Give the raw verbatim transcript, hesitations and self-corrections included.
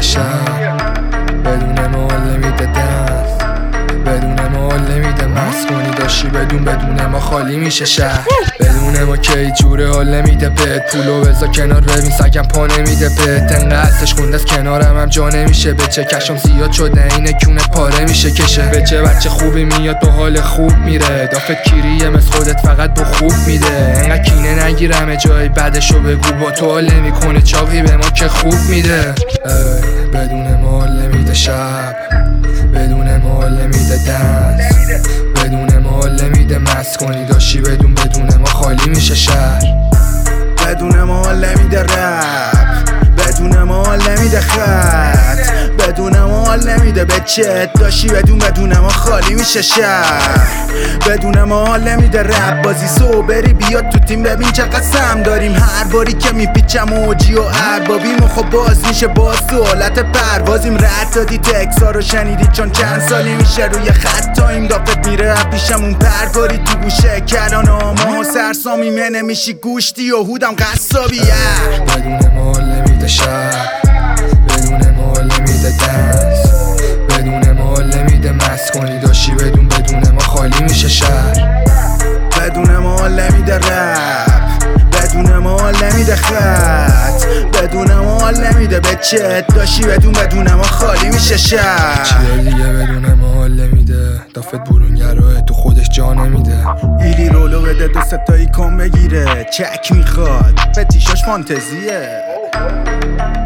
شهر، بدون مال نمیده دست، بدون مال نمیده مست کنی داشتی بدون بدون ما خالی میشه شهر. بدون ما که هیچ جوره حال نمیده بهت، پولو بذار کنار ببین سگم پا نمیده بهت. انقدر ازش خونده از کنارم هم جا نمیشه، به چه کشم زیاد شده اینه کونه پاره میشه کشه. به چه بچه خوبی میاد تو حال خوب میره، دافت کیریه مثل خودت فقط با خوب میده. انقدر کینه نگیرم جای بعدشو بگو با تو حال نمیکنه چاقی به ما که خوب میده. بدون مال نمیده شب، بدون مال نمیده دست، بدون مال نمیده مست کنی داشتی بدون بدون ما خالی میشه شهر. بدون مال نمیده رپ، بدون مال نمیده خط، بدون مال نمیده به چت داشتی بدون بدون ما خالی میشه شهر. بدون مال نمیده رپ بازی سوبری بیاد تو تیم ببین چه قسم داریم. هر باری که میپیچم اوجی و اربابیم و خب باز میشه باز تو حالت پروازیم. رد دادی تکسا رو شنیدی چون چند سالی میشه روی خط تا این دافت میره پیشمون پرگاری تو گوشه کلان آما و سرسامی منه میشی گوشتی و هودم قصابی. بدون مال نمیده شب، بدون مال نمیده دست، بدون مال نمیده مست کنی داشتی بدون بدون ما خالی میشه شهر. بدون مال نمیده رپ، بدون مال نمیده خط، بدون مال نمیده به چت داشتی بدون بدون ما خالی میشه شهر. چیه دیگه بدون مال نمیده، دافت برونگراه تو خودش جا نمیده. ایلی رولو بده دو ستایی کن بگیره، چک میخواد به تیشاش فانتزیه.